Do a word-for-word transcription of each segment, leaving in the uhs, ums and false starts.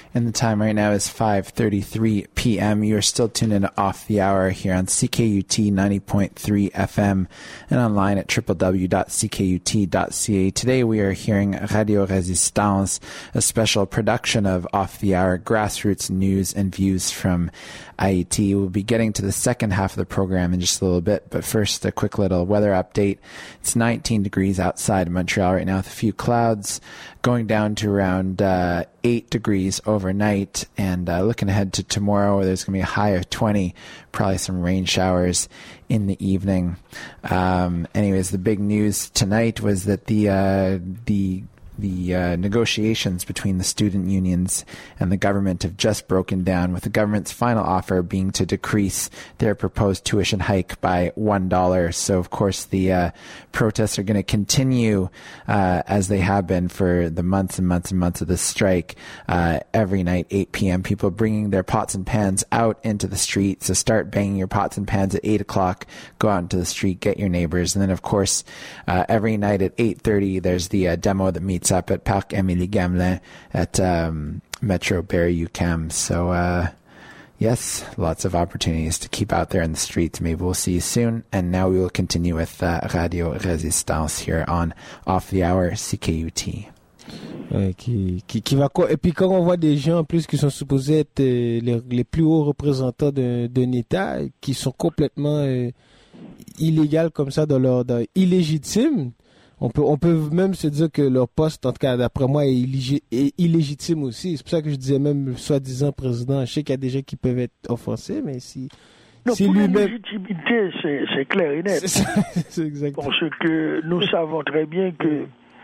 And the time right now is five thirty-three p.m. You're still tuned in to Off the Hour here on C K U T ninety point three F M and online at w w w dot c k u t dot c a. Today we are hearing Radio Résistance, a special production of Off the Hour, grassroots news and views from Haiti. We'll be getting to the second half of the program in just a little bit, but first a quick little weather update. It's nineteen degrees outside Montreal right now with a few clouds, going down to around uh, eight degrees overnight, and uh, looking ahead to tomorrow where there's going to be a high of twenty, probably some rain showers in the evening. Um, anyways, the big news tonight was that the uh, the The uh, negotiations between the student unions and the government have just broken down, with the government's final offer being to decrease their proposed tuition hike by one dollar. So, of course, the uh, protests are going to continue uh, as they have been for the months and months and months of this strike. Uh, every night, eight p.m., people bringing their pots and pans out into the street. So start banging your pots and pans at eight o'clock, go out into the street, get your neighbors. And then, of course, uh, every night at eight thirty, there's the uh, demo that meets up at Parc Émilie Gamelin at um, Metro Barrie U Q A M. So, uh, yes, lots of opportunities to keep out there in the streets. Maybe we'll see you soon. And now we will continue with uh, Radio Résistance here on Off the Hour C K U T. Ouais, qui, qui, qui va, et puis quand on voit des gens en plus qui sont supposés être euh, les, les plus hauts représentants d'un, d'un État, qui sont complètement euh, illégaux comme ça, dans leur, dans, illégitimes, On peut, on peut même se dire que leur poste, en tout cas d'après moi, est, illég- est illégitime aussi. C'est pour ça que je disais même soi-disant président. Je sais qu'il y a des gens qui peuvent être offensés, mais si... Non, si pour lui-même... la légitimité, c'est, c'est clair et net. C'est, c'est exactement. Parce que nous savons très bien que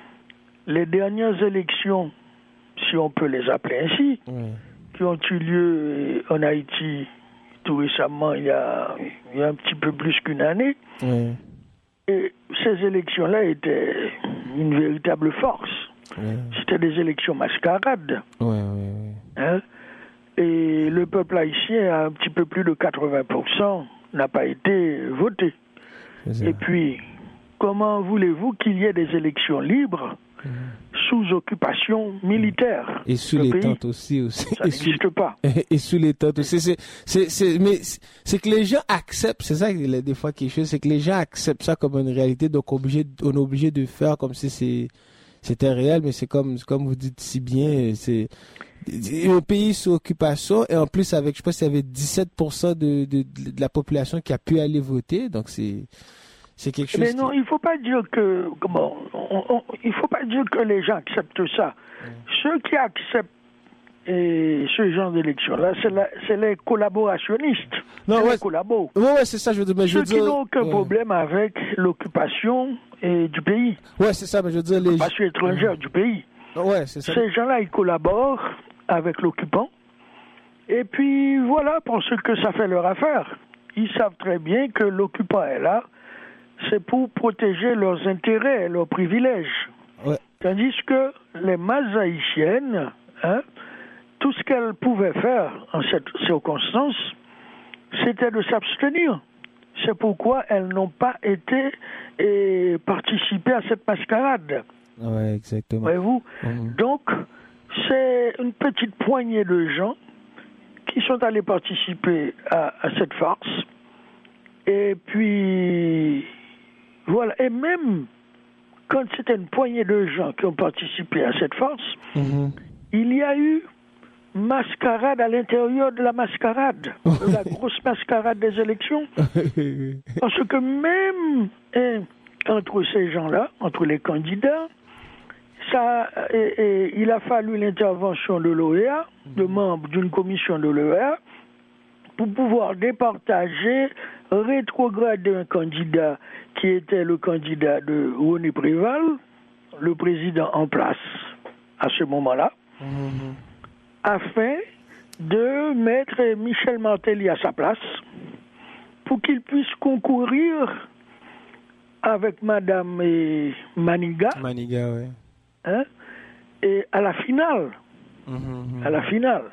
les dernières élections, si on peut les appeler ainsi, ouais. qui ont eu lieu en Haïti tout récemment, il y a, il y a un petit peu plus qu'une année, ouais. Et ces élections-là étaient une véritable force. Ouais. C'était des élections mascarades. Ouais, ouais, ouais. Hein? Et le peuple haïtien, à un petit peu plus de quatre-vingts pour cent, n'a pas été voté. Et puis, comment voulez-vous qu'il y ait des élections libres mmh. sous occupation militaire? Et sous les tentes aussi, aussi. Ça n'existe sous... pas. Et, et sous les tentes aussi. C'est, c'est, c'est, mais c'est que les gens acceptent, c'est ça des fois quelque chose, c'est que les gens acceptent ça comme une réalité, donc obligé, on est obligé de faire comme si c'est, c'était réel, mais c'est comme, comme vous dites si bien, c'est un pays sous occupation, et en plus avec, je pense qu'il y avait dix-sept pour cent de, de, de la population qui a pu aller voter, donc c'est, c'est quelque chose. Mais non, qui... il faut pas dire que, comment, on, on, il faut pas dire que les gens acceptent ça. Mmh. Ceux qui acceptent et ce genre d'élection-là, c'est, la, c'est les collaborationnistes. Non, c'est ouais, les collabos. Ouais, ouais, c'est ça, je veux dire. Mais Ceux je veux qui dire, n'ont aucun ouais. problème avec l'occupation et du pays. Ouais, c'est ça, mais je veux dire les. L'occupation étrangère mmh. du pays. Ouais, c'est ça. Ces gens-là, ils collaborent avec l'occupant. Et puis, voilà, parce que ça fait leur affaire. Ils savent très bien que l'occupant est là, c'est pour protéger leurs intérêts, leurs privilèges. Ouais. Tandis que les masses haïtiennes, hein, tout ce qu'elles pouvaient faire en cette circonstance, c'était de s'abstenir. C'est pourquoi elles n'ont pas été et participé à cette mascarade. Ouais, exactement. Voyez-vous ? Mmh. Donc, c'est une petite poignée de gens qui sont allés participer à, à cette farce. Et puis, voilà. Et même quand c'était une poignée de gens qui ont participé à cette farce, mmh. il y a eu mascarade à l'intérieur de la mascarade, de la grosse mascarade des élections. Parce que même hein, entre ces gens-là, entre les candidats, ça, et, et, il a fallu l'intervention de l'O E A, de membres d'une commission de l'O E A, pour pouvoir départager, rétrograder un candidat qui était le candidat de René Préval, le président en place à ce moment-là, mmh. afin de mettre Michel Martelly à sa place pour qu'il puisse concourir avec Madame Maniga. Maniga, oui. Hein, et à la finale, mmh, à la finale,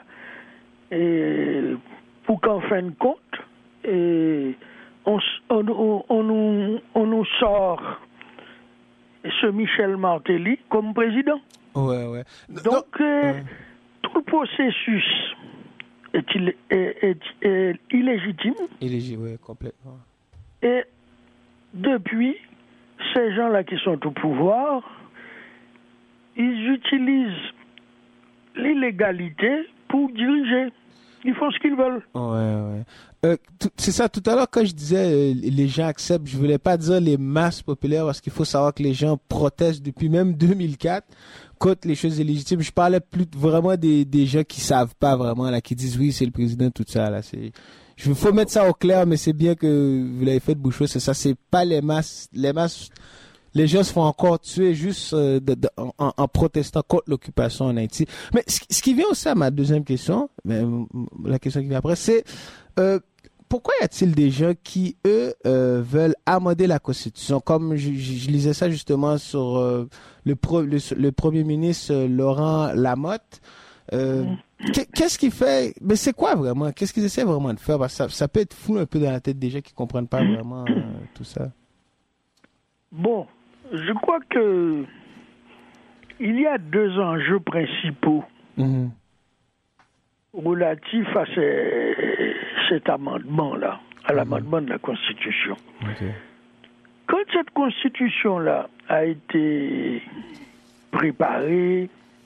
et pour qu'en fin de compte, et on, on, on, on, nous, on nous sort ce Michel Martelly comme président. Ouais, ouais. Donc, euh, ouais. tout le processus est, il, est, est, est illégitime. Illégitime, oui, complètement. Et depuis, ces gens-là qui sont au pouvoir, ils utilisent l'illégalité pour diriger. Ils font ce qu'ils veulent. Ouais, ouais. Euh, tout, c'est ça, tout à l'heure, quand je disais euh, les gens acceptent, je voulais pas dire les masses populaires, parce qu'il faut savoir que les gens protestent depuis même deux mille quatre contre les choses illégitimes. Je parlais plus vraiment des, des gens qui savent pas vraiment, là, qui disent oui, c'est le président, tout ça, là. C'est, je faut mettre ça au clair, mais c'est bien que vous l'avez fait de bouche, c'est ça, c'est pas les masses, les masses, les gens se font encore tuer juste euh, de, de, en, en protestant contre l'occupation en Haïti. Mais ce, ce qui vient aussi à ma deuxième question, mais la question qui vient après, c'est euh, pourquoi y a-t-il des gens qui, eux, euh, veulent amender la Constitution? Comme je, je, je lisais ça justement sur euh, le, pro, le, le premier ministre euh, Laurent Lamotte. Euh, qu'est-ce qu'il fait? Mais c'est quoi vraiment? Qu'est-ce qu'ils essaient vraiment de faire? Parce que ça, ça peut être fou un peu dans la tête des gens qui comprennent pas vraiment euh, tout ça. Bon, je crois que il y a deux enjeux principaux mm-hmm. relatifs à ces, cet amendement-là, à mm-hmm. l'amendement de la Constitution. Okay. Quand cette Constitution-là a été préparée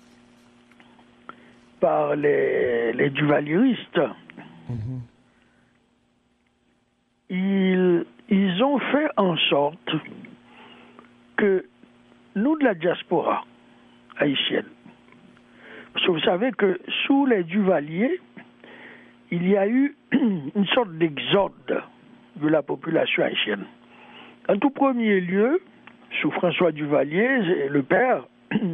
par les, les duvalieristes, mm-hmm. ils, ils ont fait en sorte que nous, de la diaspora haïtienne, parce que vous savez que sous les Duvaliers, il y a eu une sorte d'exode de la population haïtienne. En tout premier lieu, sous François Duvalier, le père,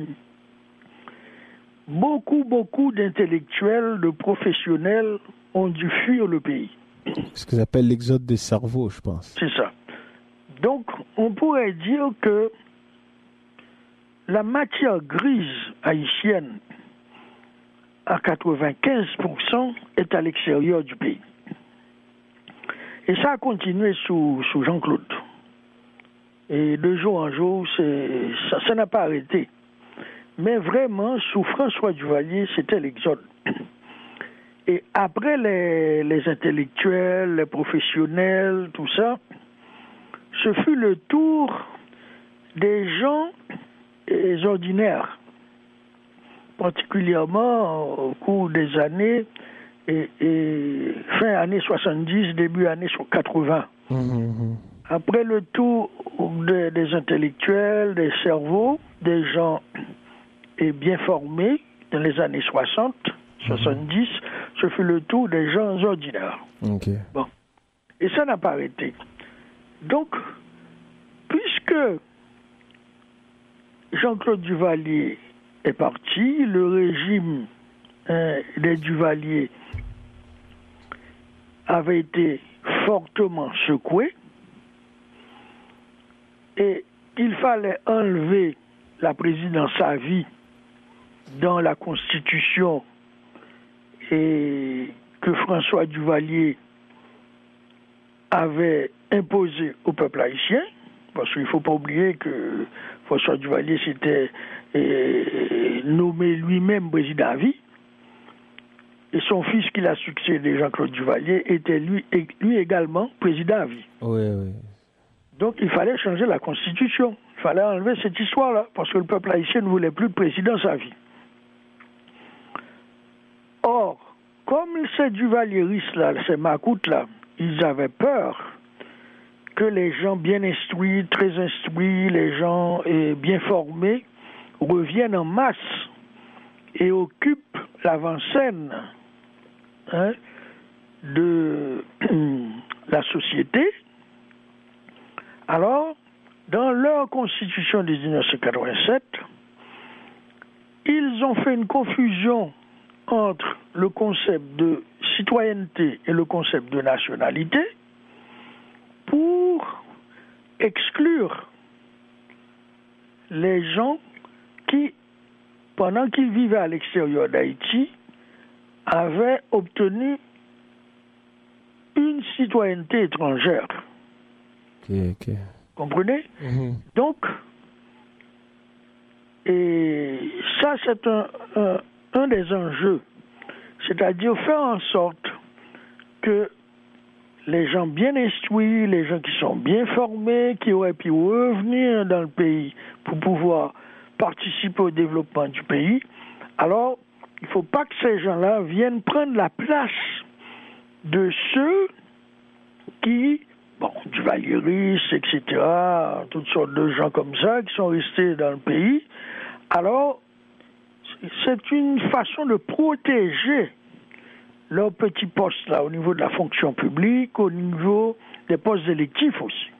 beaucoup, beaucoup d'intellectuels, de professionnels ont dû fuir le pays. Ce qu'ils appellent l'exode des cerveaux, je pense. C'est ça. Donc, on pourrait dire que la matière grise haïtienne, à quatre-vingt-quinze pour cent, est à l'extérieur du pays. Et ça a continué sous, sous Jean-Claude. Et de jour en jour, c'est, ça, ça n'a pas arrêté. Mais vraiment, sous François Duvalier, c'était l'exode. Et après les, les intellectuels, les professionnels, tout ça, ce fut le tour des gens des ordinaires, particulièrement au cours des années et, et fin années soixante-dix, début années quatre-vingts. Mmh. Après le tour de, des intellectuels, des cerveaux, des gens et bien formés dans les années soixante, soixante-dix, mmh. ce fut le tour des gens ordinaires. Okay. Bon. Et ça n'a pas arrêté. Donc, puisque Jean-Claude Duvalier est parti, le régime hein, des Duvaliers avait été fortement secoué et il fallait enlever la présidence à vie dans la Constitution et que François Duvalier avait imposé au peuple haïtien, parce qu'il ne faut pas oublier que François Duvalier s'était euh, nommé lui-même président à vie, et son fils qui l'a succédé, Jean-Claude Duvalier, était lui, lui également président à vie. Oui, oui. Donc il fallait changer la Constitution, il fallait enlever cette histoire-là, parce que le peuple haïtien ne voulait plus de présidence à vie. Or, comme ces Duvalieristes-là, ces Macoutes-là, ils avaient peur que les gens bien instruits, très instruits, les gens eh, bien formés, reviennent en masse et occupent l'avant-scène hein, de la société. Alors, dans leur constitution de dix-neuf cent quatre-vingt-sept, ils ont fait une confusion entre le concept de citoyenneté et le concept de nationalité pour exclure les gens qui, pendant qu'ils vivaient à l'extérieur d'Haïti, avaient obtenu une citoyenneté étrangère. Okay, okay. Comprenez? Mm-hmm. Donc, et ça c'est un, un, un des enjeux, c'est-à-dire faire en sorte que les gens bien instruits, les gens qui sont bien formés, qui auraient pu revenir dans le pays pour pouvoir participer au développement du pays, alors il ne faut pas que ces gens-là viennent prendre la place de ceux qui, bon, du Valéris, et cetera, toutes sortes de gens comme ça qui sont restés dans le pays. Alors, c'est une façon de protéger leurs petits postes là, au niveau de la fonction publique, au niveau des postes électifs aussi.